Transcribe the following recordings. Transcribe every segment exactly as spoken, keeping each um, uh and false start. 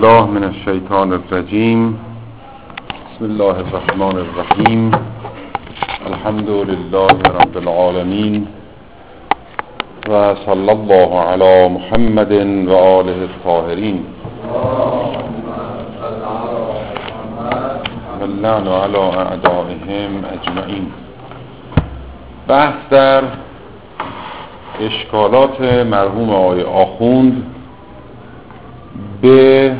الله من الشیطان الرجیم. بسم الله الرحمن الرحیم. الحمد لله رب العالمین و صلی الله علی محمد و آله الطاهرین و اللعن علی اعدائهم اجمعین. بحث در اشکالات مرحوم آقای آخوند به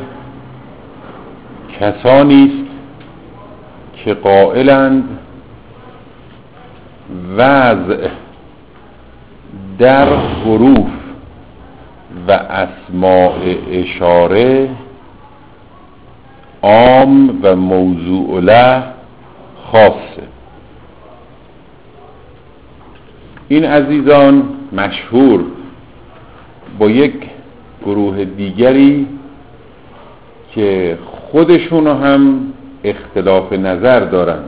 کسانی است که قائلند وضع در حروف و اسماء اشاره عام و موضوع له خاصه. این عزیزان مشهور با یک گروه دیگری که خودشون هم اختلاف نظر دارن،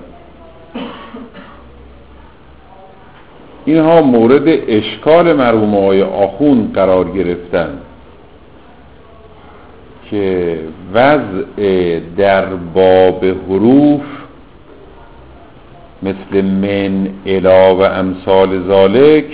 اینها مورد اشکال مرحوم آقای آخوند قرار گرفتن که وضع در باب حروف مثل من الی و امثال ذالک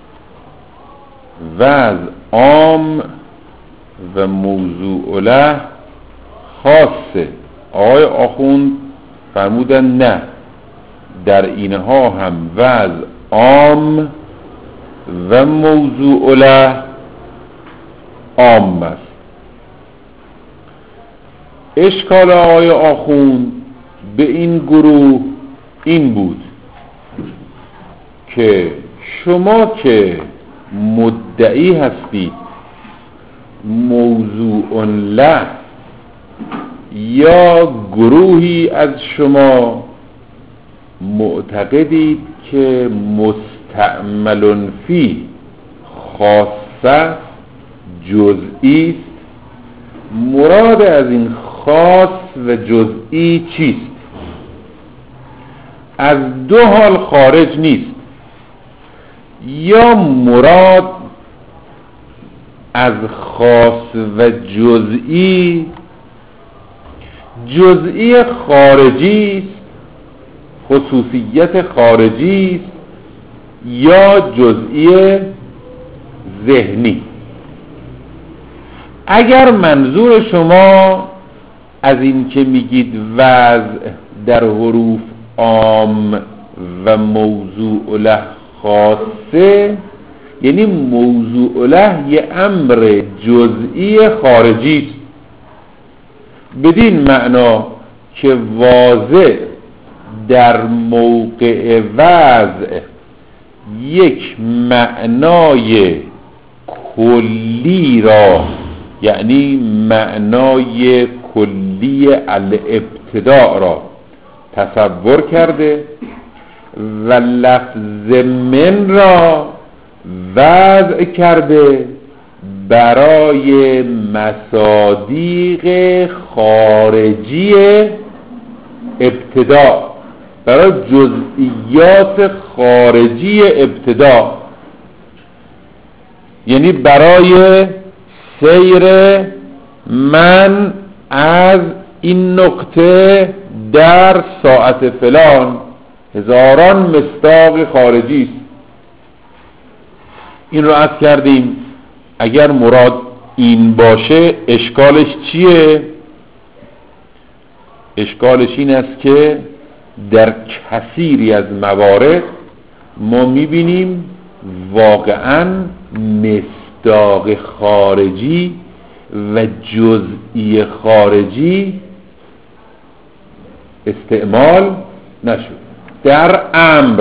وضع عام و موضوع له خاصه. آقای آخوند فرمودن نه، در اینها هم وضع عام و موضوع له عام است. اشکال آقای آخوند به این گروه این بود که شما که مدعی هستید موضوع له یا گروهی از شما معتقدید که مستعمل فی خاصه جزئی است، مراد از این خاص و جزئی چیست؟ از دو حال خارج نیست، یا مراد از خاص و جزئی جزئی خارجی است، خصوصیت خارجی است، یا جزئی ذهنی. اگر منظور شما از این که میگید وضع در حروف عام و موضوع له خاصه، یعنی موضوع له یه امر جزئی خارجی است، بدین معنا که واضع در موقع وضع یک معنای کلی را، یعنی معنای کلی الابتداء را تصور کرده و لفظ من را وضع کرده برای مصادیق خارجی ابتدا، برای جزئیات خارجی ابتدا، یعنی برای سیر من از این نقطه در ساعت فلان هزاران مصداق خارجی است. این رو عرض کردیم. اگر مراد این باشه اشکالش چیه؟ اشکالش این است که در کثیری از موارد ما میبینیم واقعا مصداق خارجی و جزئی خارجی استعمال نشد. در امر،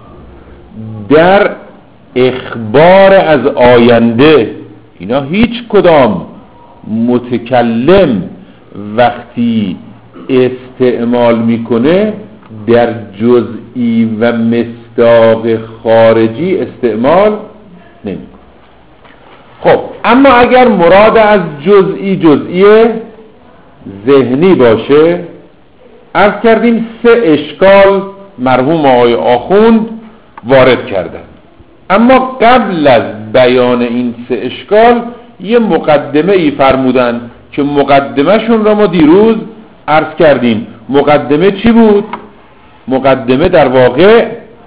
در اخبار از آینده، اینا هیچ کدام متکلم وقتی استعمال میکنه در جزئی و مصداق خارجی استعمال نمیکنه. خب اما اگر مراد از جزئی جزئی ذهنی باشه، عرض کردیم سه اشکال مرحوم آقای آخوند وارد کردن. اما قبل از بیان این سه اشکال یه مقدمه ای فرمودن که مقدمهشون را ما دیروز عرض کردیم. مقدمه چی بود؟ مقدمه در واقع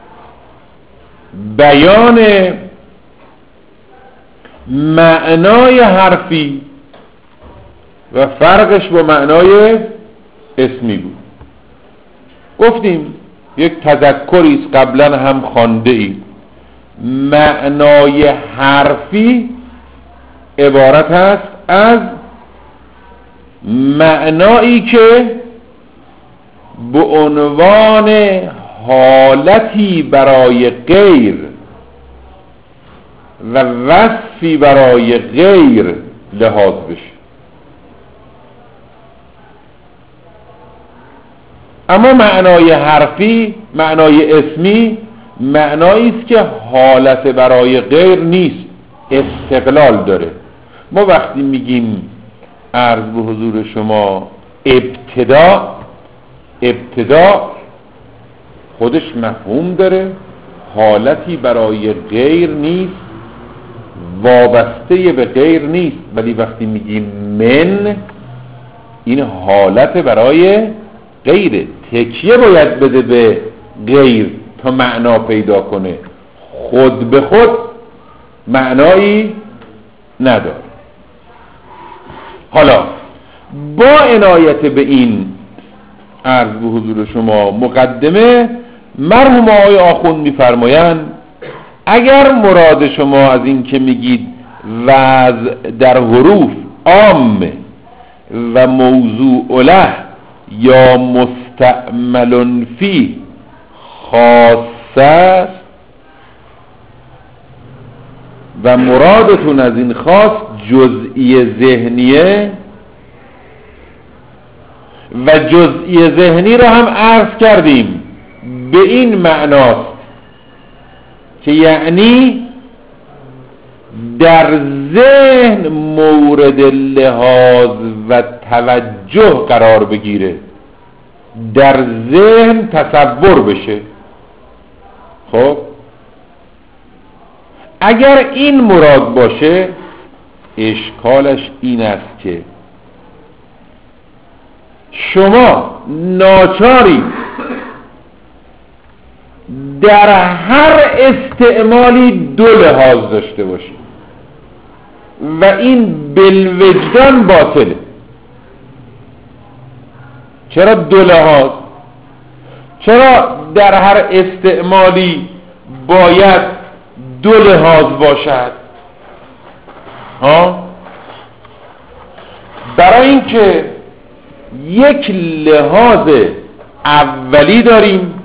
بیان معنای حرفی و فرقش با معنای اسمی بود. گفتیم یک تذکری است، قبلا هم خوانده اید. معنای حرفی عبارت است از معنایی که به عنوان حالتی برای غیر و وصفی برای غیر لحاظ بشه. اما معنای حرفی، معنای اسمی، معنایی است که حالت برای غیر نیست، استقلال داره. ما وقتی میگیم عرض به حضور شما ابتدا، ابتدا خودش مفهوم داره، حالتی برای غیر نیست، وابسته به غیر نیست. ولی وقتی میگیم من، این حالت برای غیره، تکیه باید بده به غیر تا معنا پیدا کنه، خود به خود معنایی نداره. حالا با عنایت به این عرض به حضور شما مقدمه، مرحوم آقای آخوند میفرمایند اگر مراد شما از این که میگید وضع در حروف عام و موضوع له یا مستعمل فی خاص است و مرادتون از این خاص جزئی ذهنیه، و جزئی ذهنی رو هم عرض کردیم به این معناست که یعنی در ذهن مورد لحاظ و توجه قرار بگیره، در ذهن تصور بشه. خب اگر این مراد باشه، اشکالش این است که شما ناچاری در هر استعمالی دو لحاظ داشته باشید و این بالوجدان باطله. چرا دو لحاظ؟ چرا در هر استعمالی باید دو لحاظ باشد؟ ها؟ برای اینکه یک لحاظ اولی داریم،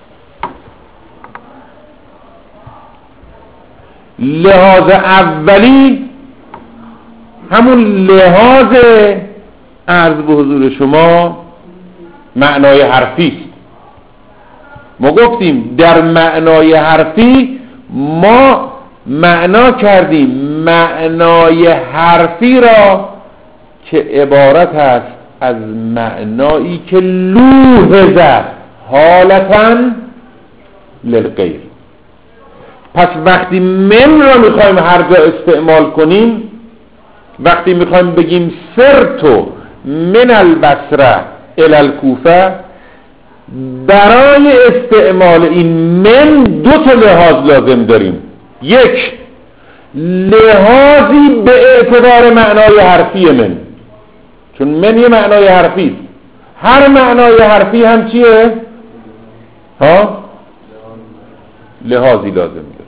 لحاظ اولی همون لحاظ عرض به حضور شما معنای حرفی است. ما گفتیم در معنای حرفی ما معنا کردیم معنای حرفی را که عبارت است از معنایی که لوحظه حالتاً للغیر. پس وقتی من را میخوایم هر جا استعمال کنیم، وقتی میخوایم بگیم سرتو من البصره الی الکوفه، برای استعمال این من دو تا لحاظ لازم داریم. یک، لحاظی به اعتبار معنای حرفی من، چون من یه معنای حرفی است. هر معنای حرفی هم چیه؟ ها؟ لحاظی لازم داره.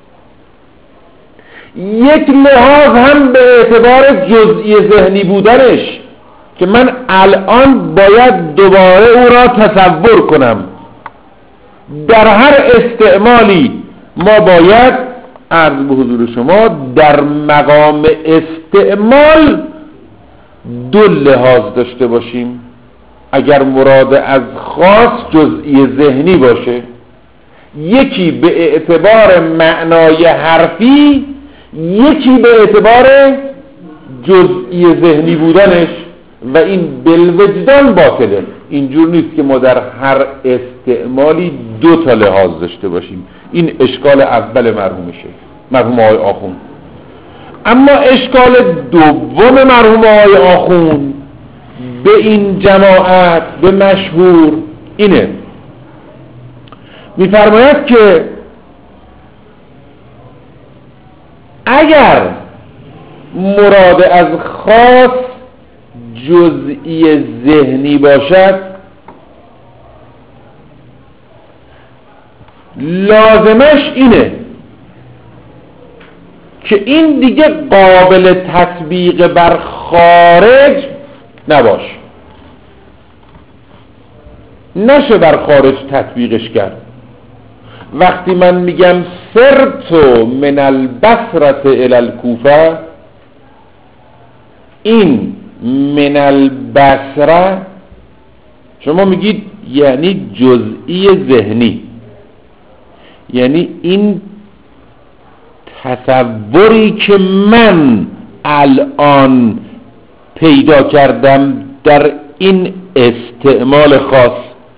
یک لحاظ هم به اعتبار جزئی ذهنی بودنش، که من الان باید دوباره او را تصور کنم. در هر استعمالی ما باید عرض به حضور شما در مقام استعمال دو لحاظ داشته باشیم. اگر مراد از خاص جزئی ذهنی باشه، یکی به اعتبار معنای حرفی، یکی به اعتبار جزئی ذهنی بودنش، و این بالوجدان باطله. اینجور نیست که ما در هر استعمالی دو تا لحاظ داشته باشیم. این اشکال اول مرحوم شیخ، مرحوم آقای آخوند. اما اشکال دوم مرحوم آقای آخوند به این جماعت به مشهور اینه، میفرماید که اگر مراد از خاص جزئی ذهنی باشد لازمش اینه که این دیگه قابل تطبیق بر خارج نباش، نشه بر خارج تطبیقش کرد. وقتی من میگم سرتو من البصرة الی الکوفه، این من البصره شما میگید یعنی جزئی ذهنی، یعنی این تصوری که من الان پیدا کردم در این استعمال خاص،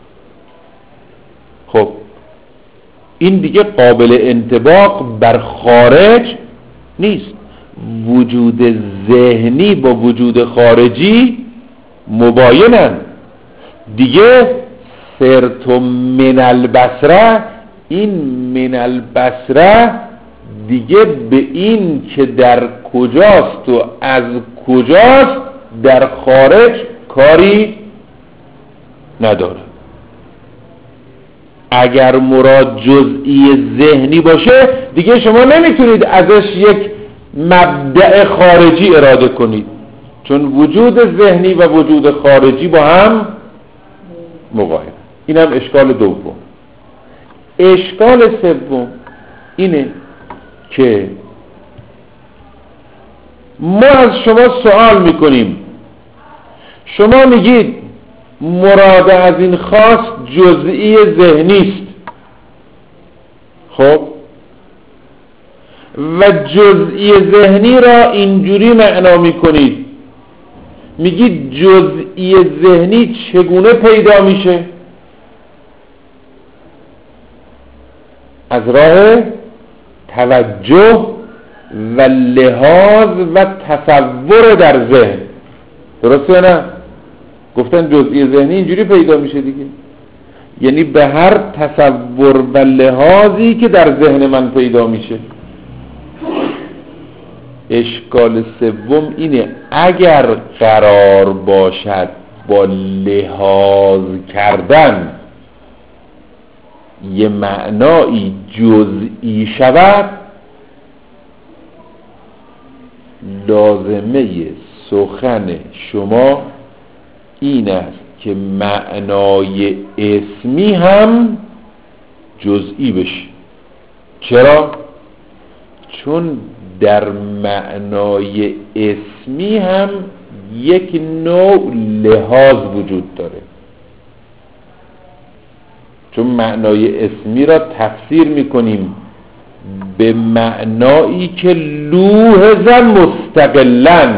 خب این دیگه قابل انطباق بر خارج نیست. وجود ذهنی با وجود خارجی مباینن دیگه. سرت من البصره، این من البصره دیگه به این که در کجاست و از کجاست در خارج کاری نداره. اگر مراد جزئی ذهنی باشه دیگه شما نمیتونید ازش یک مبدأ خارجی اراده کنید، چون وجود ذهنی و وجود خارجی با هم مقایم. این هم اشکال دوم. اشکال سوم اینه که ما از شما سوال میکنیم، شما میگید مراد از این خاص جزئی ذهنی است، خب و جزئی ذهنی را اینجوری معنا میکنید، میگید جزئی ذهنی چگونه پیدا میشه؟ از راه توجه و لحاظ و تصور در ذهن. درسته نه؟ گفتن جزئی ذهنی اینجوری پیدا میشه دیگه، یعنی به هر تصور و لحاظی که در ذهن من پیدا میشه. اشکال سوم اینه اگر قرار باشد با لحاظ کردن یه معنایی جزئی شود، لازمه سخن شما این است که معنای اسمی هم جزئی بشه. چرا؟ چون در معنای اسمی هم یک نوع لحاظ وجود داره، چون معنای اسمی را تفسیر میکنیم به معنایی که لوحظ مستقلاً.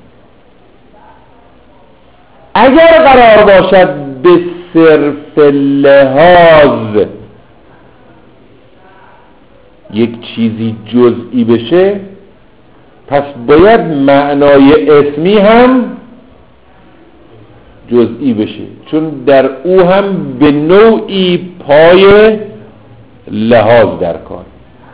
اگر قرار باشد به صرف لحاظ یک چیزی جزئی بشه، پس باید معنای اسمی هم جزئی بشه، چون در او هم به نوعی پای لحاظ در کار.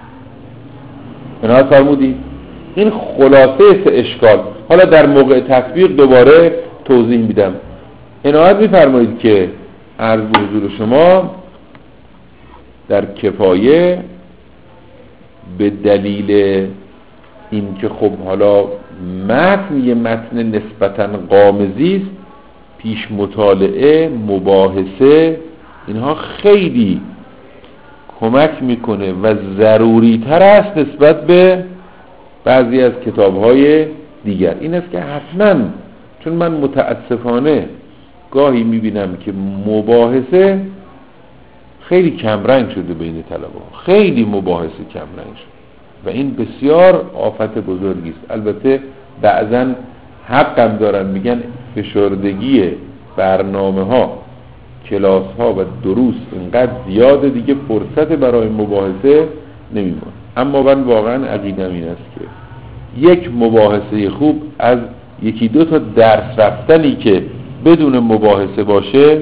اینا فرمودید این خلاصه سه اشکال. حالا در موقع تطبیق دوباره توضیح میدم. عنایت میفرمایید که عرض به حضور شما در کفایه به دلیل این که خب حالا متن یه متن نسبتاً غامضی است، پیش مطالعه، مباحثه، اینها خیلی کمک میکنه و ضروری تر است نسبت به بعضی از کتاب‌های دیگر. این است که حتماً، چون من متاسفانه گاهی میبینم که مباحثه خیلی کمرنگ شده بین طلبه‌ها، خیلی مباحثه کمرنگ شده و این بسیار آفت بزرگی است. البته بعضاً حق هم دارن، میگن فشردگی برنامه ها، کلاس ها و دروس اینقدر زیاده دیگه فرصت برای مباحثه نمیمونه. اما من واقعا عقیدم این است که یک مباحثه خوب از یکی دو تا درس رفتنی که بدون مباحثه باشه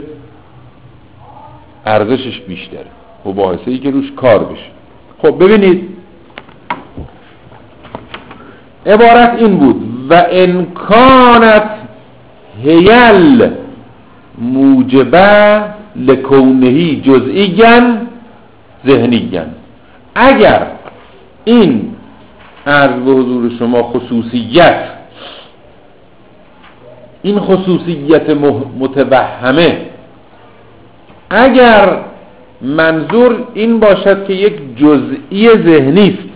ارزشش بیشتره، مباحثه ای که روش کار بشه. خب ببینید عبارت این بود و انکانت هیل موجبه لکونهی جزئیاً ذهنیاً، اگر این عرض به حضور شما خصوصیت، این خصوصیت متوهمه، اگر منظور این باشد که یک جزئی ذهنی است،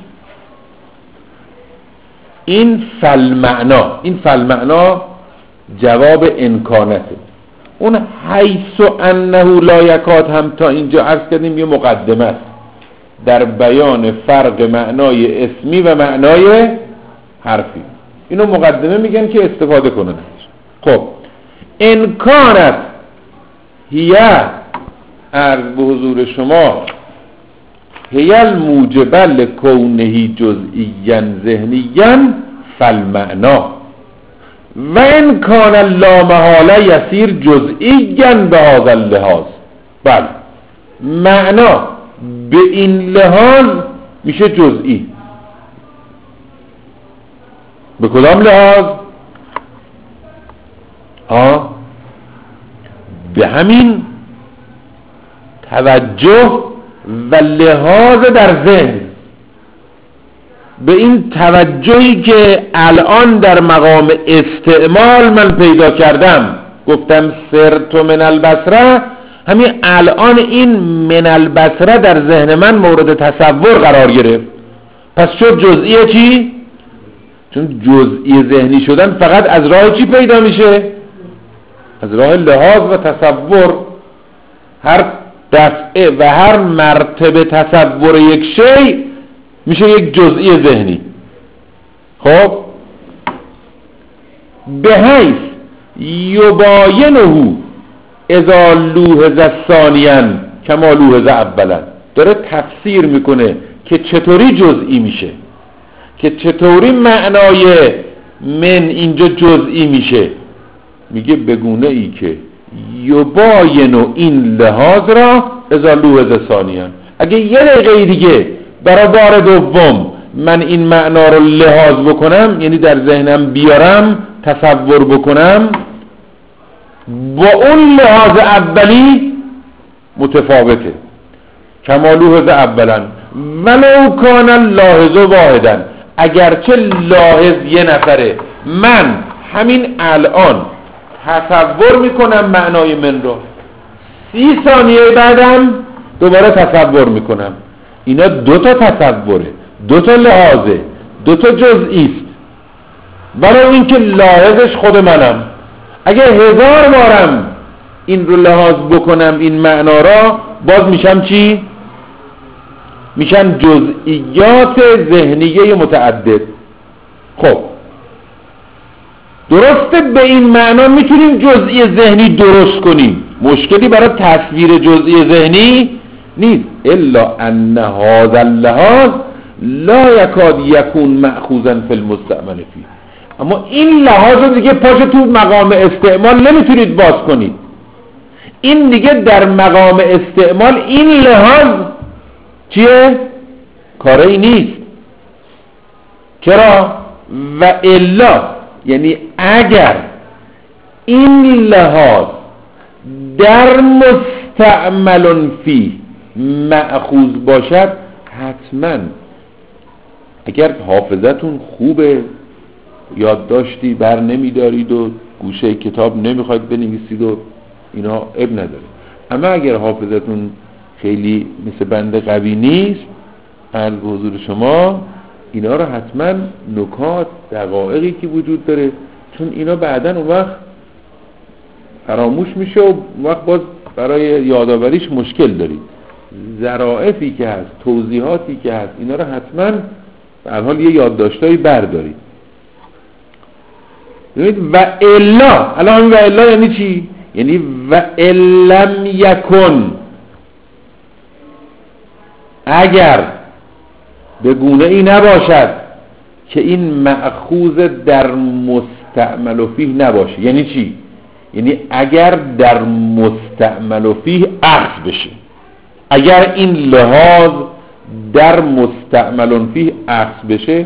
این فالمعنا، این فالمعنا جواب انکانته. اون حیث انه لا یکاد هم تا اینجا عرض کردیم یه مقدمه است در بیان فرق معنای اسمی و معنای حرفی. اینو مقدمه میگن که استفاده کنن. خب انکانت هیه عرض به حضور شما هیل موجبه لکونهی جزئیاً ذهنیاً فالمعنا و ان کان لا محاله یسیر جزئیاً به هذا اللحاظ. بله معنا به این لحاظ میشه جزئی. به کدام لحاظ؟ ها به همین توجه و لحاظ در ذهن، به این توجهی که الان در مقام استعمال من پیدا کردم. گفتم سرت من البصره، همین الان این من البصره در ذهن من مورد تصور قرار گرفت. پس شد جزئی چی؟ چون جزئی ذهنی شدن فقط از راه چی پیدا میشه؟ از راه لحاظ و تصور. هر دفعه و هر مرتبه تصور یک شی میشه یک جزئی ذهنی. خب به حیث یباینه اذا لوحظ ثانیاً کما لوحظ اولاً، داره تفسیر میکنه که چطوری جزئی میشه، که چطوری معنای من اینجا جزئی میشه. میگه بگونه ای که یباینه این لحاظ را اذا لوحظ ثانیاً، اگه یه دقیقه دیگه برای بار دوم من این معنا رو لحاظ بکنم، یعنی در ذهنم بیارم تصور بکنم، با اون لحاظ اولی متفاوته. کما لوحظ اولا ولو کان لاحظ واحدا، اگرچه لاحظ یه نفره، من همین الان تصور میکنم معنای من رو، سی ثانیه بعدم دوباره تصور میکنم. اینا دو تا تصوره، دو تا لحاظه، دو تا جزئی است. برای اینکه لاحظش خود منم، اگه هزار بارم این رو لحاظ بکنم این معنا را، باز میشم چی؟ میشن جزئیات ذهنیه متعدد. خب درسته به این معنا میتونیم جزئی ذهنی درست کنیم، مشکلی برای تصویر جزئی ذهنی نیست، الا ان هذا اللحاظ لا یکاد یکون مأخوذا فی المستعمل فیه. اما این لحاظ دیگه پاش تو مقام استعمال نمیتونید باز کنید. این دیگه در مقام استعمال این لحاظ چیه؟ کاری نیست. چرا؟ و الا، یعنی اگر این لحاظ در مستعمل فی مأخوذ باشد، حتما اگر حافظتون خوبه، یادداشتی بر نمیدارید و گوشه کتاب نمیخواید بنویسید و اینا اب نداره، اما اگر حافظتون خیلی مثل بنده قوی نیست، عرض به حضور شما اینا رو حتما نکات دقایقی که وجود داره، چون اینا بعداً اون وقت فراموش میشه و اون وقت باز برای یادآوریش مشکل دارید. ظرافی که هست، توضیحاتی که هست، اینا رو حتما به هر حال یه یادداشتایی بردارید. ببینید و الا، الان و الا یعنی چی؟ یعنی و لم یکن، اگر به گونه ای نباشد که این مأخوذ در مستعمل و فیه نباشه. یعنی چی؟ یعنی اگر در مستعمل و فیه اخذ بشه، اگر این لحاظ در مستعمل و فیه اخذ بشه،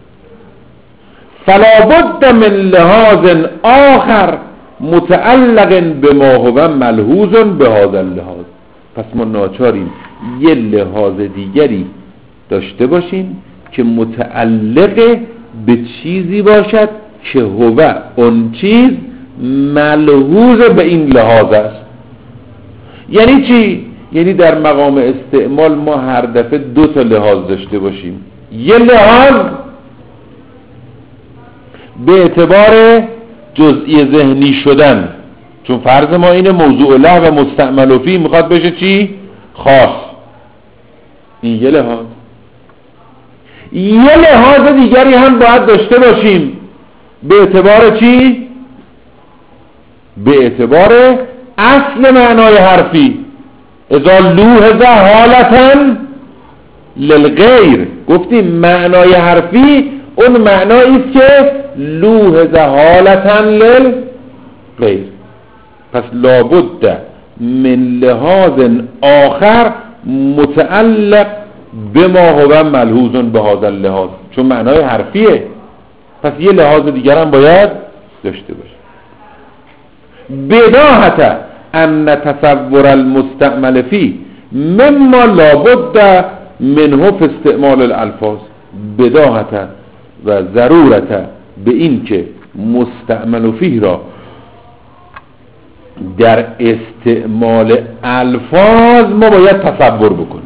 فلا بد من لحاظ آخر متعلق بما هو ملحوظ به هذا اللحاظ. پس ما ناچاریم یه لحاظ دیگری داشته باشیم که متعلق به چیزی باشد که هو اون چیز ملحوظ به این لحاظ است. یعنی چی؟ یعنی در مقام استعمال ما هر دفعه دو تا لحاظ داشته باشیم. یه لحاظ به اعتبار جزئی ذهنی شدن، چون فرض ما اینه موضوع له و مستعمل فیه میخواد بشه چی؟ خاص. این یه لحاظ. یه لحاظ دیگری هم باید داشته باشیم به اعتبار چی؟ به اعتبار اصل معنای حرفی. اذا لوحظ حالتاً للغیر، گفتیم معنای حرفی اون معنایی است که لوحظ حالتاً للغیر. پس لابد من لحاظ آخر متعلق بما هو ملحوظ به هذا اللحاظ، چون معنای حرفیه. پس یه لحاظ دیگر هم باید داشته باشه. بداهت ان تصور المستعمل فی مما لابد منه فی استعمال الالفاظ. بداهت و ضرورت به این که مستعمل فیه را در استعمال الفاظ ما باید تصور بکنیم.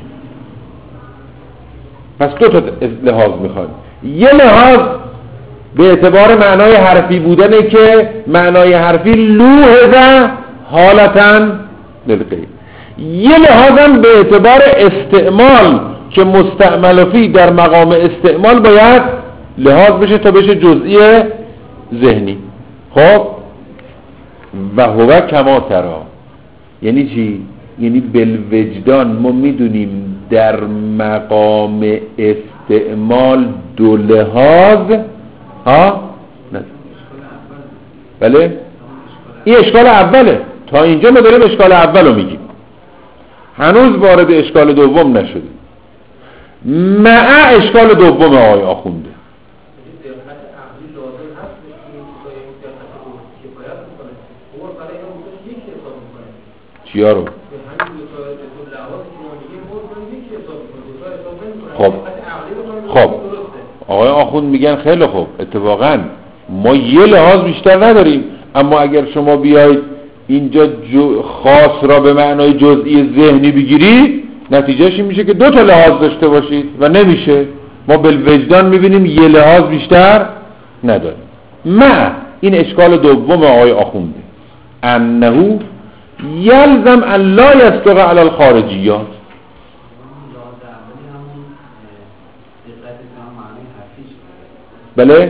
پس دو تا لحاظ میخوایم. یه لحاظ به اعتبار معنای حرفی بودنه که معنای حرفی لوحظ حالتاً للغیر. یه لحاظم به اعتبار استعمال که مستعمل فی در مقام استعمال باید لحاظ بشه تا بشه جزئی ذهنی. خب و هو کما ترا یعنی چی؟ یعنی بالوجدان ما میدونیم در مقام استعمال دو لحاظ ها نه. بله این اشکال اوله. تا اینجا ما داریم اشکال اول رو میگیم، هنوز وارد اشکال دوم نشدیم. مع اشکال دوم آقای آخونده چیا رو؟ خب خب آقای آخوند میگن خیلی خوب، اتفاقا ما یه لحاظ بیشتر نداریم، اما اگر شما بیاید اینجا خاص را به معنای جزئی ذهنی بگیرید نتیجهش این میشه که دو تا لحاظ داشته باشید و نمیشه. ما بالوجدان میبینیم یه لحاظ بیشتر نداریم. ما این اشکال دوم آقای آخونده انه یلزم ان لا یصدق علی الخارجیات. بله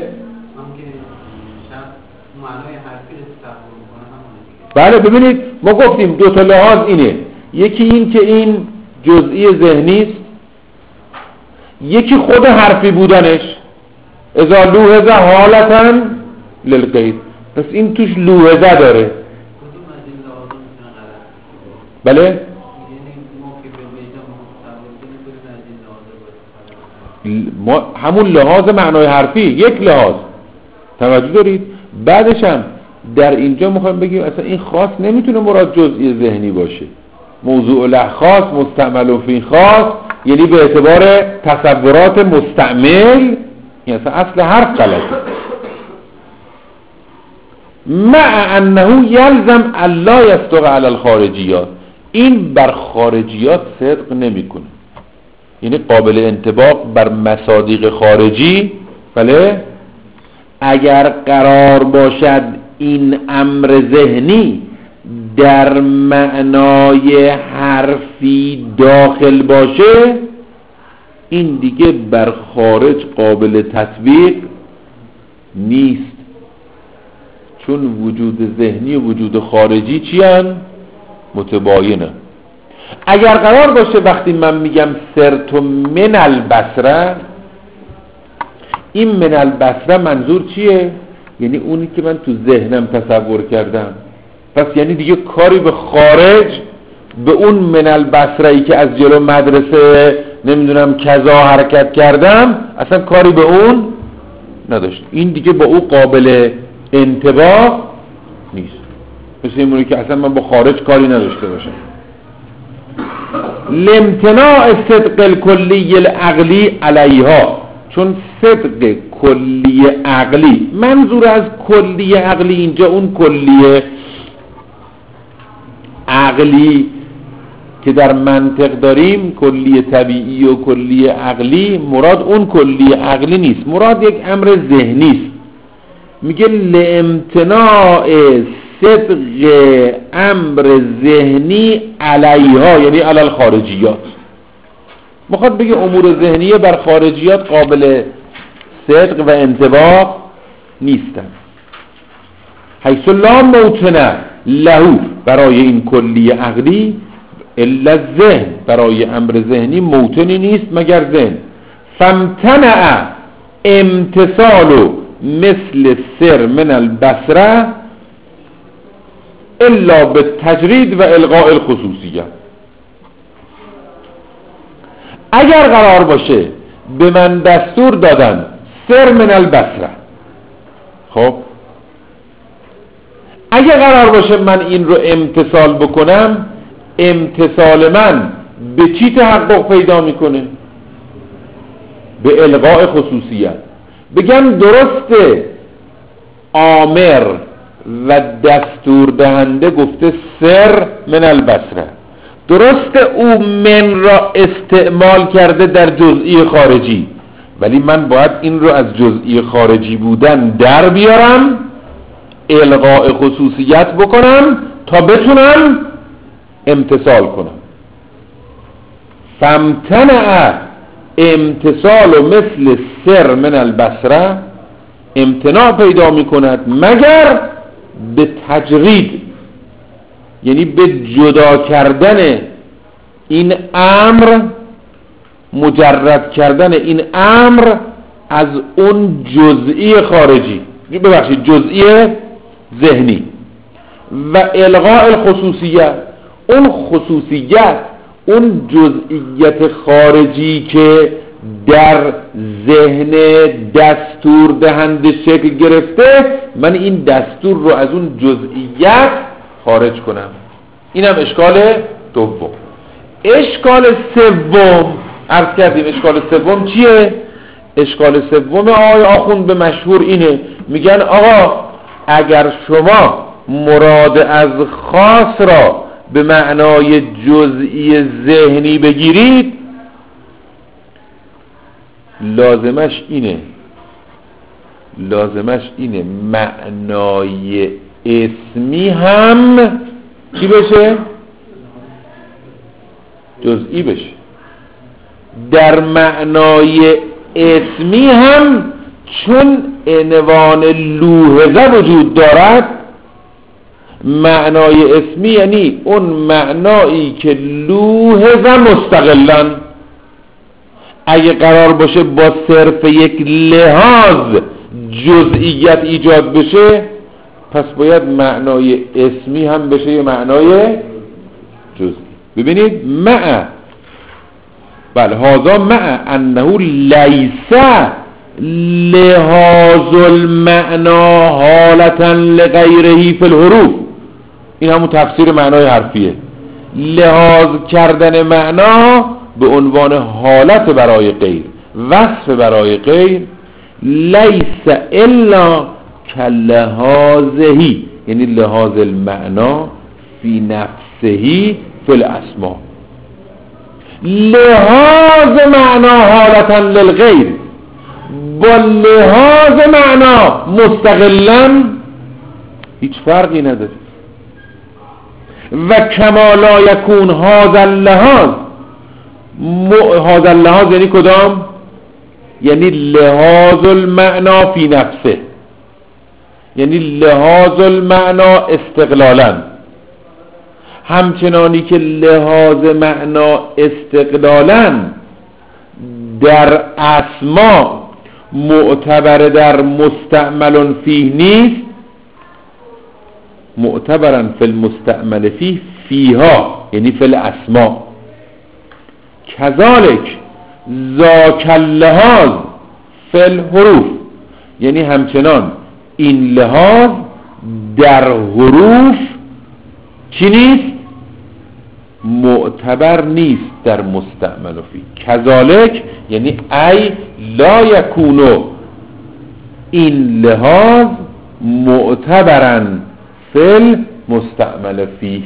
بله ببینید ما گفتیم دو تا لحاظ اینه، یکی این که این جزئی ذهنی است، یکی خود حرفی بودنش اذا لوحظ حالتاً للغیر. پس این توش لوحظه داره. بله ما همون لحاظ معنای حرفی یک لحاظ توجه دارید. بعدش هم در اینجا میخوایم بگیم اصلا این خاص نمیتونه مراد جزئی ذهنی باشه. موضوع له خاص مستعمل فی خاص یعنی به اعتبار تصورات مستعمل، یعنی اصلا اصل حرف غلطه. مع انه یلزم الا یصدق علی الخارجیات، این بر خارجیات صدق نمیکنه، یعنی قابل انطباق بر مصادیق خارجی. بله اگر قرار باشد این امر ذهنی در معنای حرفی داخل باشه این دیگه بر خارج قابل تطبیق نیست، چون وجود ذهنی و وجود خارجی چی هن؟ متباینه. اگر قرار باشه وقتی من میگم سرت من البصره این من البصره منظور چیه؟ یعنی اونی که من تو ذهنم تصور کردم. پس یعنی دیگه کاری به خارج، به اون من البصره ای که از جلو مدرسه نمیدونم کذا حرکت کردم اصلا کاری به اون نداشت. این دیگه با او قابل انطباق نیست. مثل این مونی که اصلا من با خارج کاری نداشته باشم. لامتناع صدق الکلی العقلی علیها، چون صدق کلی عقلی، منظور از کلی عقلی اینجا اون کلی عقلی که در منطق داریم، کلی طبیعی و کلی عقلی، مراد اون کلی عقلی نیست، مراد یک امر ذهنی است. میگه لامتناع صدق امر ذهنی علیها، یعنی علی الخارجیات. میخواد بگه امور ذهنیه بر خارجیات قابل صدق و انطباق نیستن. حیث لا موطن له، برای این کلی عقلی، الا ذهن، برای امر ذهنی موطنی نیست مگر ذهن. فامتنع امتصال مثل سر من البصره الا بالتجرید و الغاء الخصوصیه. اگر قرار باشه به من دستور دادن سر من البصره، خب اگر قرار باشه من این رو امتصال بکنم، امتصال من به چی تحقق پیدا میکنه؟ به الغاء خصوصیت. بگم درسته آمر و دستور دهنده گفته سر من البصره، درسته او من را استعمال کرده در جزئی خارجی، ولی من باید این رو از جزئی خارجی بودن در بیارم، الغاء خصوصیت بکنم تا بتونم امتصال کنم. فامتنع امتصال مثل سر من البصره، امتناع پیدا می کند مگر به تجرید، یعنی به جدا کردن این امر، مجرد کردن این امر از اون جزئی خارجی، ببخشید جزئی ذهنی، و الغاء الخصوصیت، اون خصوصیت، اون جزئیت خارجی که در ذهن دستور دهنده شکل گرفته، من این دستور رو از اون جزئیت خارج کنم. اینم اشکال دوم. اشکال سوم عرض کردیم، اشکال سوم چیه؟ اشکال سوم آقای آخوند به مشهور اینه، میگن آقا اگر شما مراد از خاص را به معنای جزئی ذهنی بگیرید، لازمش اینه لازمش اینه معنای اسمی هم چی بشه؟ جزئی بشه. در معنای اسمی هم چون عنوان لوحظه وجود دارد، معنای اسمی یعنی اون معنایی که لوحظه مستقلن، اگه قرار باشه با صرف یک لحاظ جزئیت ایجاد بشه، پس باید معنای اسمی هم بشه یه معنای جزئی. ببینید مع، بله هذا مع انه لیس لحاظ المعنا حالتا لغیره فی الحروف، این همون تفسیر معنای حرفیه. لحاظ کردن معنا به عنوان حالت برای غیر، وصف برای غیر، لیس الا کلحاظهی، یعنی لحاظ المعنا فی نفسهی فی الاسماء. لحاظ معنا حالتا للغیر با لحاظ معنا مستقلا هیچ فرقی نداره. و کما لا یکون هذا اللحاظ، هذا اللحاظ یعنی کدام؟ یعنی لحاظ المعنا فی نفسه، یعنی لحاظ المعنا استقلالا، همچنانی که لحاظ معنا استقلالا در اسما معتبر در مستعمل فیه نیست، معتبرن فی المستعمل فیه فیها یعنی فی الاسماء. کذالک ذاک اللحاظ فی الحروف، یعنی همچنان این لحاظ در حروف چی نیست؟ معتبر نیست در مستعمل فیه. کذالک یعنی ای لا یکونو این لحاظ معتبرن فی المستعمل فیه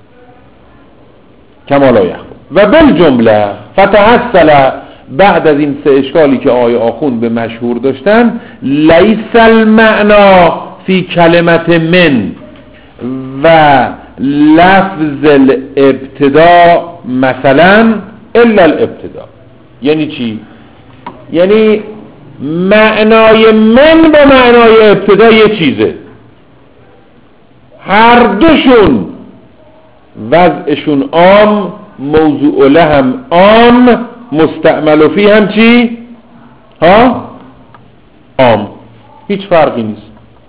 کما لا یخفی. و بالجمله فتحصل، بعد از این سه اشکالی که آقای آخوند به مشهور داشتن، لیس المعنا فی کلمت من و لفظ الابتدا مثلا الا الابتدا. یعنی چی؟ یعنی معنای من با معنای ابتدا یه چیزه، هر دوشون وضعشون عام، موضوع له هم عام، مستعمل فی هم چی؟ ها؟ عام، هیچ فرقی نیست.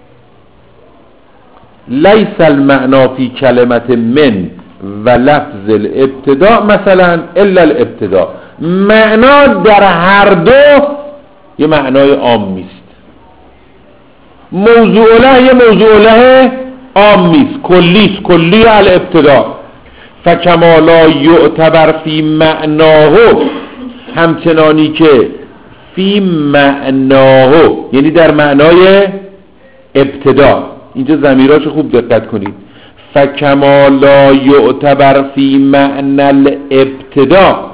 لیس المعنا فی کلمت من و لفظ الابتدا مثلا الا الابتدا، معنا در هر دو یه معنای عام نیست. موضوع له یه موضوع له عام نیست، کلیست، کلی الابتدا. فکما لا یعتبر فی معناه، همچنانی که فی معناه یعنی در معنای ابتدا، اینجا ضمیراشو خوب دقت کنید، فکما لا یعتبر فی معنی الابتدا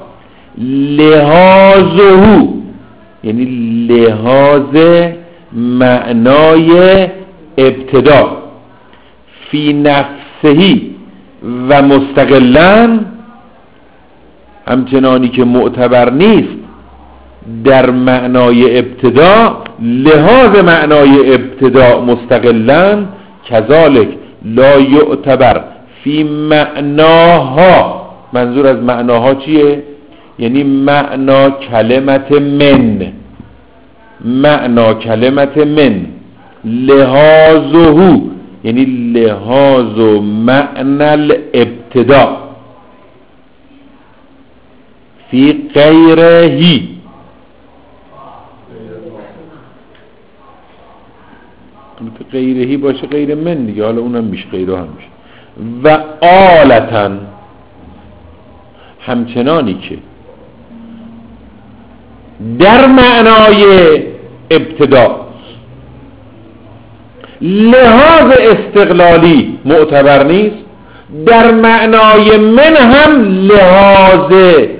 لحاظه یعنی لحاظ معنای ابتدا فی نفسهی و مستقلن، همچنانی که معتبر نیست در معنای ابتدا لحاظ معنای ابتدا مستقلن، کذالک لا یعتبر فی معناها. منظور از معناها چیه؟ یعنی معنا کلمت من، معنا کلمت من لحاظه یعنی لحاظ و معنی الابتدا فی غیرهی، که غیرهی باشه غیر من دیگه، حالا اونم میشه غیره هم میشه. و آلتن، همچنانی که در معنای ابتدا لحاظ استقلالی معتبر نیست، در معنای من هم لحاظ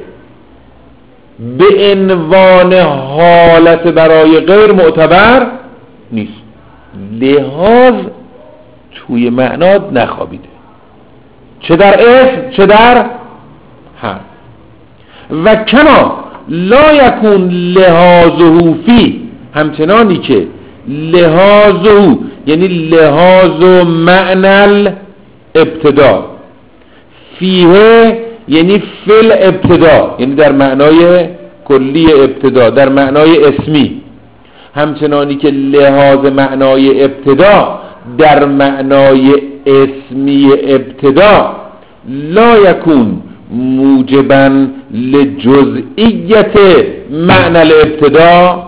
به عنوان حالت برای غیر معتبر نیست. لحاظ توی معنات نخوابیده، چه در اسم چه در حرف. و کما لا یکون لحاظه فی، همچنانی که لحاظه یعنی لحاظ و معنی ابتدا فیه یعنی فل ابتدا یعنی در معنای کلی ابتدا، در معنای اسمی، همچنانی که لحاظ معنای ابتدا در معنای اسمی ابتدا لا یکون موجبا لجزئیت معنی الابتدا،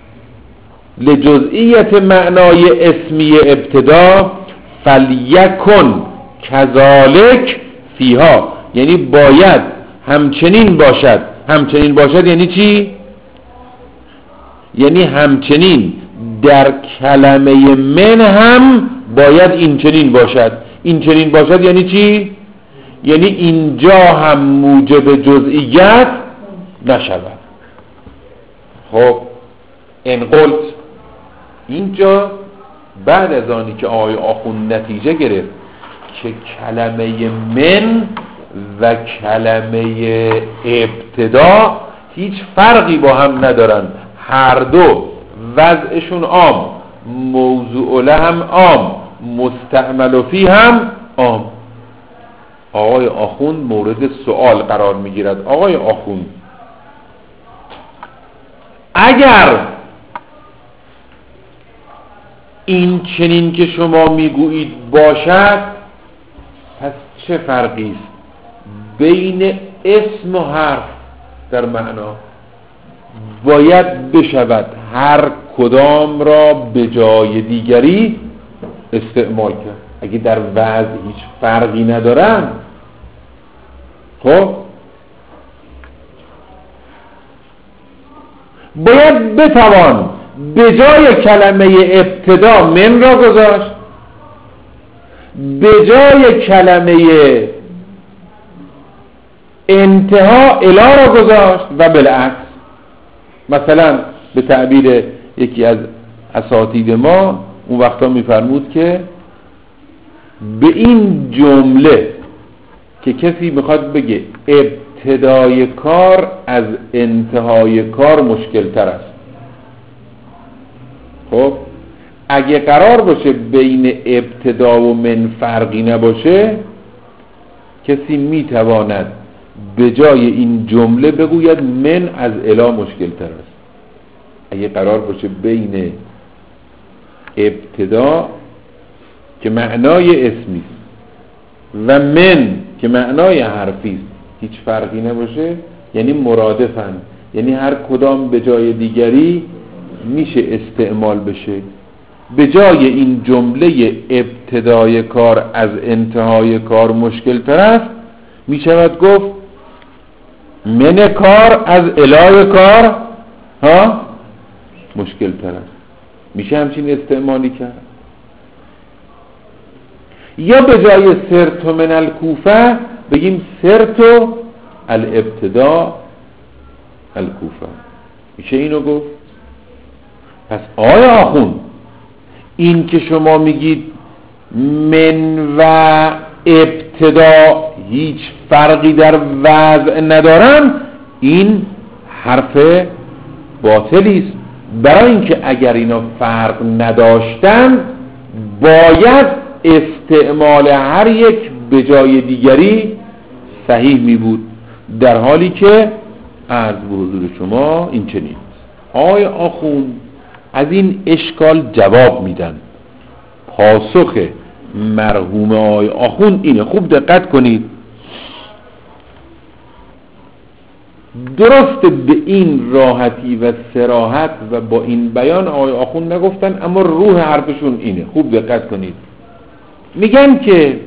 لجزئیت معنای اسمی ابتدا، فلیکن کذالک فیها یعنی باید همچنین باشد. همچنین باشد یعنی چی؟ یعنی همچنین در کلمه من هم باید این چنین باشد. این چنین باشد یعنی چی؟ یعنی اینجا هم موجب جزئیت نشود. خب این قلت، اینجا بعد از آنی که آقای آخوند نتیجه گرفت که کلمه من و کلمه ابتدا هیچ فرقی با هم ندارن، هر دو وضعشون عام، موضوع له هم عام، مستعمل فی هم عام. آقای آخوند مورد سوال قرار میگیرد. آقای آخوند، اگر این چنین که شما میگویید باشد، پس چه فرقی است بین اسم و حرف در معنا؟ باید بشود هر کدام را به جای دیگری استعمال کرد. اگه در وضع هیچ فرقی ندارن، خب باید بتوان به جای کلمه ابتدا من را گذاشت، به جای کلمه انتها الا را گذاشت و بالعکس. مثلا به تعبیر یکی از اساتید ما اون وقتا میفرمود که به این جمله که کسی میخواد بگه ابتدای کار از انتهای کار مشکل تر است، خب اگه قرار باشه بین ابتدا و من فرقی نباشه، کسی میتواند به جای این جمله بگوید من از الا مشکل تر است. اگه قرار باشه بین ابتدا که معنای اسمی و من که معنای حرفی است هیچ فرقی نباشه، یعنی مرادفن، یعنی هر کدام به جای دیگری میشه استعمال بشه. به جای این جمله ابتدای کار از انتهای کار مشکل تر است، میشود گفت من کار از الای کار ها مشکل تر است. میشه همچین استعمالی کرد. یا به جای سرتو من الکوفه بگیم سرتو الابتدا الکوفه. میشه اینو گفت. پس آیا آخون این که شما میگید من و ابتدا هیچ فرقی در وضع ندارن، این حرف باطلی است. برای اینکه اگر اینا فرق نداشتن باید استعمال هر یک به جای دیگری صحیح می بود، در حالی که عرض به حضور شما این چنین آقای آخون از این اشکال جواب میدن. پاسخ مرحوم آقای آخون اینه، خوب دقت کنید. درست به این راحتی و صراحت و با این بیان آقای آخون نگفتن، اما روح حرفشون اینه. خوب دقت کنید. میگن که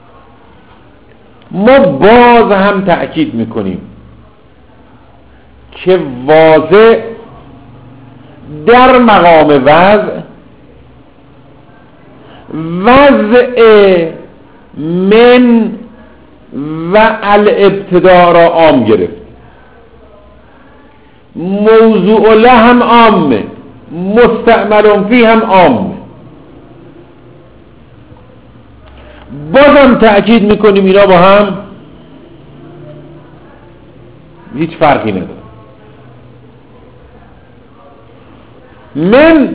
ما باز هم تأکید میکنیم که واضح در مقام وضع وضع من و الابتدا را عام گرفت. موضوع له هم عامه، مستعمل فی هم عامه. بازم تأکید میکنیم اینا با هم هیچ فرقی نداره. من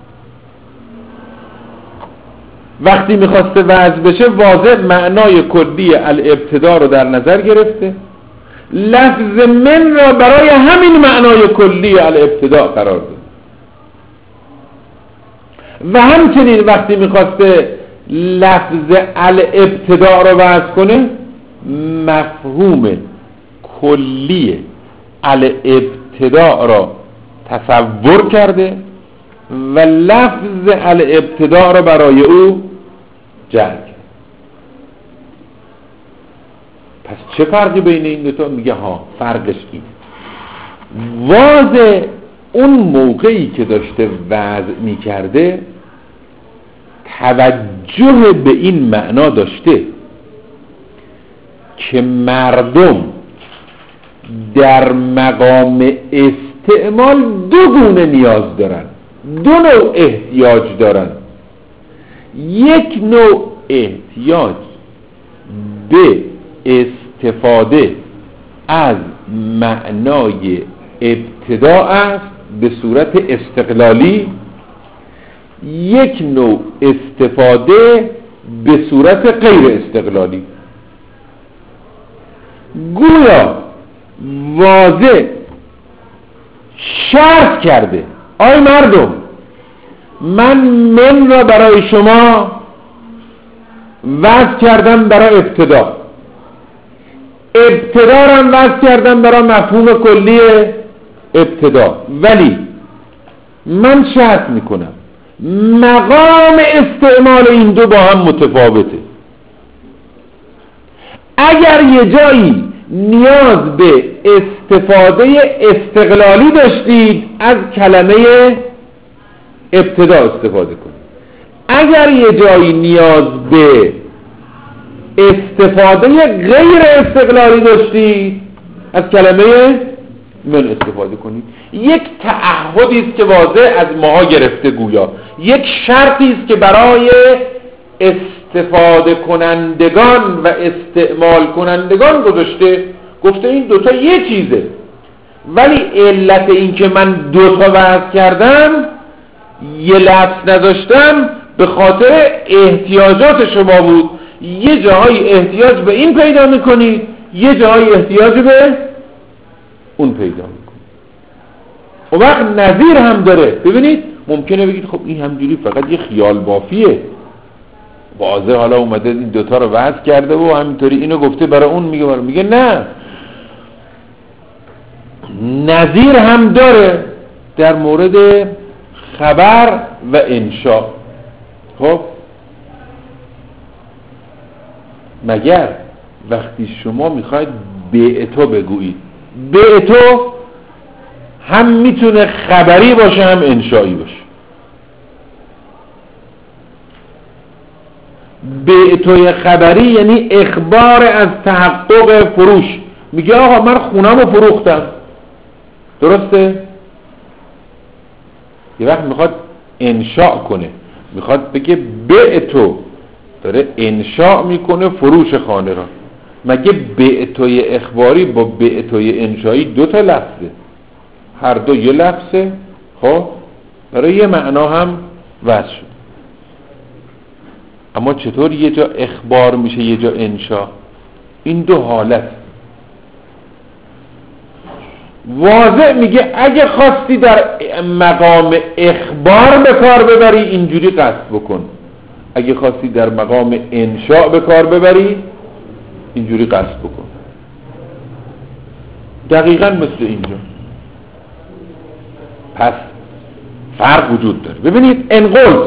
وقتی میخواسته وضع بشه واضح معنای کلی الابتدا رو در نظر گرفته، لفظ من را برای همین معنای کلی الابتدا قرار داد و همچنین وقتی میخواسته لفظ الابتدا رو وضع کنه مفهوم کلی الابتدا را تصور کرده و لفظ الابتدا را برای او جعل کرد. پس چه فرقی بین این دوتا؟ میگه ها فرقش این واضح اون موقعی که داشته وضع میکرده توجه به این معنا داشته که مردم در مقام استعمال دو گونه نیاز دارن، دو نوع احتیاج دارن. یک نوع احتیاج به استفاده از معنای ابتدا است به صورت استقلالی، یک نوع استفاده به صورت غیر استقلالی. گویا واضح شرط کرده آی مردم من من را برای شما وضع کردم برای ابتدا، ابتدا را وضع کردم برای مفهوم کلی ابتدا، ولی من شرط میکنم مقام استعمال این دو با هم متفاوته. اگر یه جایی نیاز به استفاده استقلالی داشتید از کلمه ابتدا استفاده کنید، اگر یه جایی نیاز به استفاده غیر استقلالی داشتید از کلمه من استفاده کنید. یک تعهدی است که واضح از ماها گرفته، گویا یک شرطی است که برای استفاده کنندگان و استعمال کنندگان گذاشته، گفته این دوتا یه چیزه، ولی علت این که من دوتا وضع کردم یه لفظ نداشتم به خاطر احتیاجات شما بود. یه جاهای احتیاج به این پیدا میکنید، یه جاهای احتیاج به اون پیدا میکنید. و وقت نظیر هم داره. ببینید ممکنه بگید خب این همجوری فقط یه خیال بافیه، واضح حالا اومده این دوتا رو وضع کرده و همینطوری اینو گفته برای اون میگه برای میگه نه، نظیر هم داره در مورد خبر و انشاء. خب مگر وقتی شما میخواید بعتو بگویید، بعتو هم میتونه خبری باشه هم انشایی باشه. بعتوی خبری یعنی اخبار از تحقق فروش، میگه آقا من خونم رو فروختم، درسته؟ یه وقت میخواد انشاء کنه، میخواد بگه بعتو، داره انشاء میکنه فروش خانه را. مگه بعتوی اخباری با بعتوی انشایی دو تا لفظه؟ هر دو یه لفظه. خب برای یه معنا هم وضع شد. اما چطور یه جا اخبار میشه یه جا انشاء؟ این دو حالت واضح میگه اگه خواستی در مقام اخبار به کار ببری اینجوری قصد بکن، اگه خواستی در مقام انشاء به کار ببری اینجوری قصد بکن. دقیقاً مثل اینجا. پس فرق وجود داره. ببینید انقلت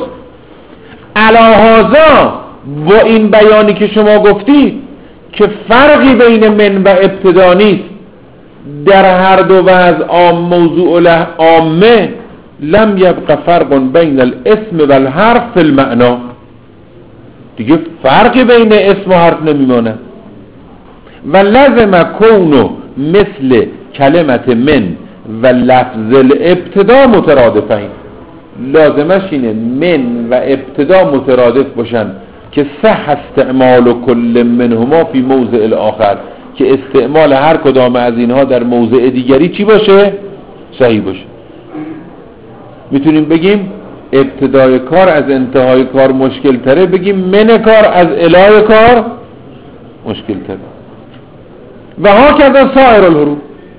علاهازا با این بیانی که شما گفتید که فرقی بین من و ابتدا نیست، در هر دو وضع عام موضوع له عامه، لم یبقى فرق بین الاسم و الحرف فی المعنا. دیگه فرقی بین اسم و حرف نمیمانه. و لازم کونو مثل کلمت من و لفظ الابتدا مترادفین، لازمش اینه من و ابتدا مترادف باشن که صح استعمال کل منهما فی موضع الاخر، که استعمال هر کدام از اینها در موضع دیگری چی باشه؟ صحیح باشه. میتونیم بگیم ابتدای کار از انتهای کار مشکل تره، بگیم من کار از الای کار مشکل تره. و ها کذا سایر الحروف،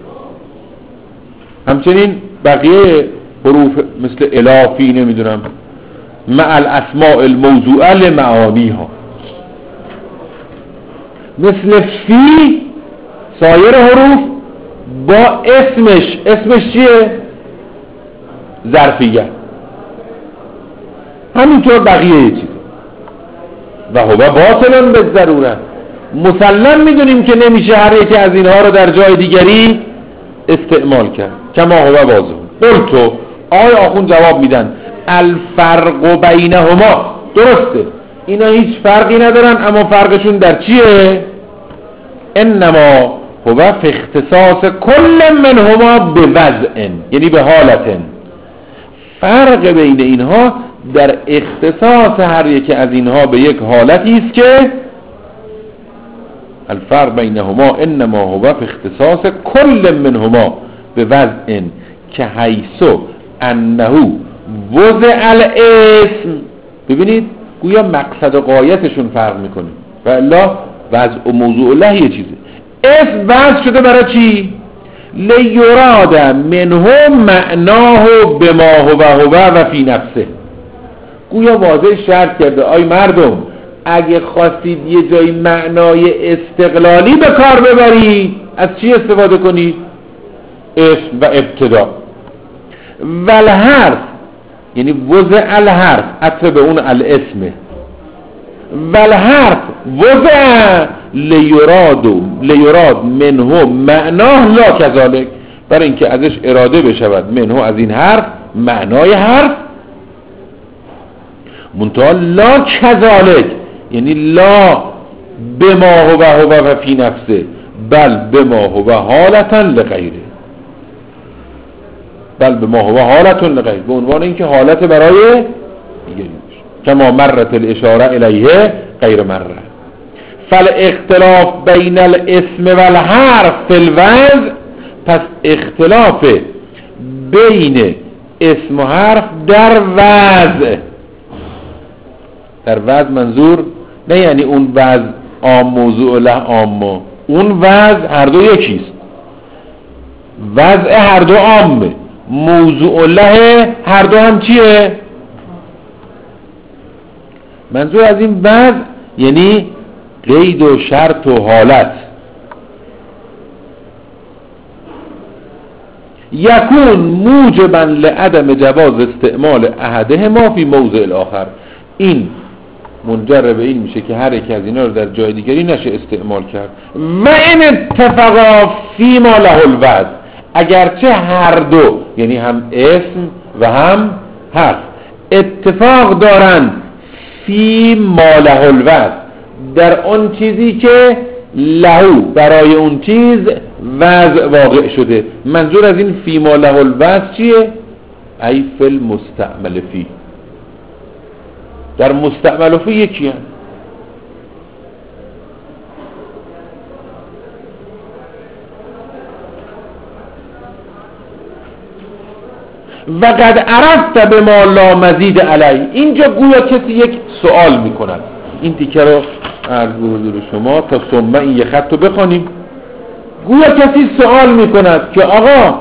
همچنین بقیه حروف مثل الافی نمیدونم مع الاسماء الموضوعه لمعانیها، مثل فی سایر حروف با اسمش، اسمش چیه؟ ظرفیه. همینطور بقیه یه چیز. و هو باطلن به ضرورت، مسلم میدونیم که نمیشه هر یکی از اینها رو در جای دیگری استعمال کرد. کما هو واضح. قلتو، آقای آخوند جواب میدن الفرق بینهما، درسته اینا هیچ فرقی ندارن، اما فرقشون در چیه؟ انما هو فی اختصاص کل منهما به وضع، یعنی به حالت. فرق بین اینها در اختصاص هر یک از اینها به یک حالتی است که الفرق بینهما انما هو فی اختصاص کل منهما به وضع که حیث انه وضع الاسم. ببینید گویا مقصد و غایتشون فرق میکنه، و الا وضع و موضوع له یه چیزه. اسم وضع شده برای چی؟ لیراد منه معناه بما هو هو و فی نفسه. گویا واضح شرط کرده آی مردم اگه خواستید یه جایی معنای استقلالی به کار ببرید از چی استفاده کنید؟ اسم و ابتدا. والحرف یعنی وضع الحرف عطف به اون الاسمه، والحرف وضع لیراد لیراد منه معناه لا کذالک، برای اینکه ازش اراده بشود منه از این حرف معنای حرف، منتها لا کذالک یعنی لا بما هو هو فی نفسه بل بما هو حالتا لغیره، بل بما هو حالتا لغیره، به عنوان اینکه حالت برای دیگری کما مرت الاشاره الیه غیر مره. فالاختلاف بین الاسم والحرف فی الوضع، پس اختلاف بین اسم و حرف در وضع، در وضع منظور نه یعنی اون وضع عام موضوع له عام، اون وضع هر دو یکیست، وضع هر دو عامه، موضوع له هر دو هم چیه؟ منظور از این وضع یعنی قید و شرط و حالت. یکون موجبا لعدم جواز استعمال احدهما فی موضع الاخر، این منجر به این میشه که هر یک از اینا رو در جای دیگری نشه استعمال کرد. و این اتفاقا فی ما له الوضع، اگرچه هر دو یعنی هم اسم و هم حرف اتفاق دارند فی ما له الوضع، در اون چیزی که لهو برای اون چیز وضع واقع شده. منظور از این فی ما له الوضع چیه؟ ای فی المستعمل فی، در مستعمل فی یکی هم. و قد عرفت به ما لا مزید علی، اینجا گویا کسی یک سوال میکند، این تیکه رو عرض به حضور شما تا ثم این یه خط رو بخونیم. گویا کسی سوال میکند که آقا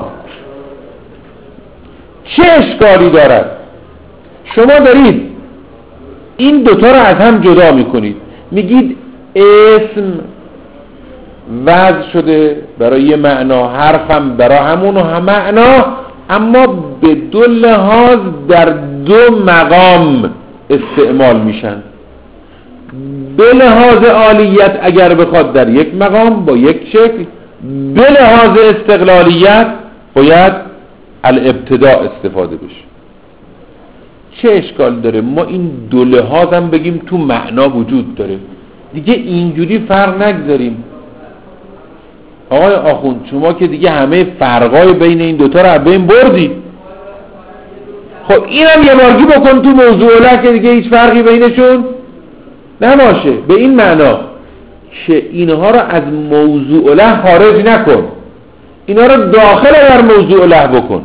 چه اشکالی دارد شما دارید این دوتا رو از هم جدا میکنید، میگید اسم وضع شده برای یه معنا، حرفم برای همون و هم معنا، اما به دو لحاظ در دو مقام استعمال میشن. به لحاظ عالیت اگر بخواد در یک مقام با یک شکل، به لحاظ استقلالیت باید الابتدا استفاده بشه. چه اشکال داره ما این دو لحاظ هم بگیم تو معنا وجود داره، دیگه اینجوری فرق نگذاریم. آقای آخوند شما که دیگه همه فرقای بین این دوتا رو از بین بردید، خب اینم یه بارگی بکن تو موضوع له که دیگه هیچ فرقی بینشون نباشه، به این معنا که اینها رو از موضوع له خارج نکن، اینها رو داخل در موضوع له بکن.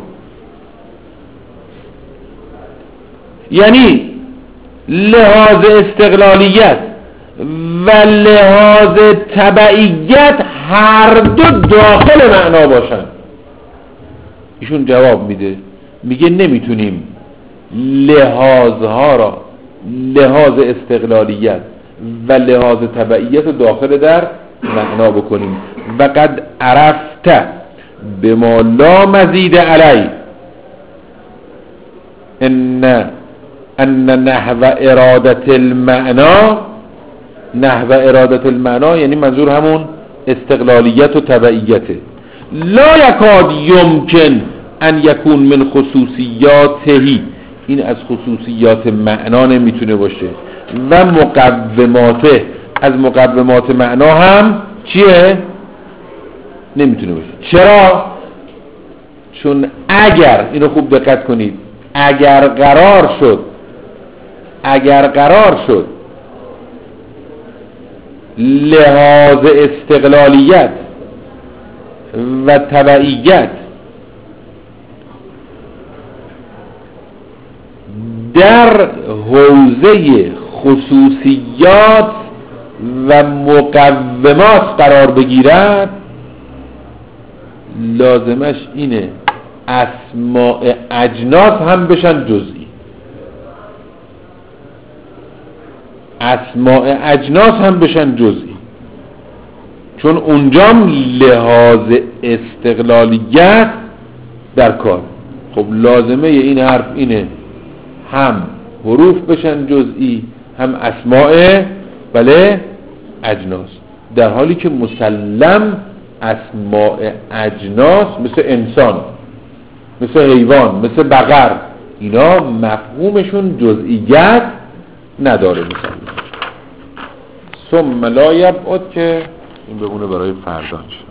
یعنی لحاظ استقلالیت و لحاظ تبعیت هر دو داخل معنا باشن. ایشون جواب میده، میگه نمیتونیم لحاظها را، لحاظ استقلالیت و لحاظ تبعیت رو داخل در معنا بکنیم. و قد عرفت بما لا مزید علی ان ان نحو ارادت المعنا، نحو ارادت المعنا یعنی منظور همون استقلالیت و تبعیته، لا یکاد یمکن ان یکون من خصوصیاته، این از خصوصیات معنا نمیتونه باشه، و مقوماته، از مقومات معنا هم چیه؟ نمیتونه باشه. چرا؟ چون اگر، اینو خوب دقت کنید، اگر قرار شد اگر قرار شد لحاظ استقلالیت و تبعیت در حوزه خصوصیات و مقومات قرار بگیرد، لازمش اینه اسماء اجناس هم بشن جزئی. اسماء اجناس هم بشن جزئی، چون اونجام لحاظ استقلالیت در کار. خب لازمه این حرف اینه هم حروف بشن جزئی هم اسماء بله اجناس، در حالی که مسلم اسماء اجناس مثل انسان، مثل حیوان، مثل بقر، اینا مفهومشون جزئیت نداره. مثلا ثم لا یبعد که این بمونه برای فرداش.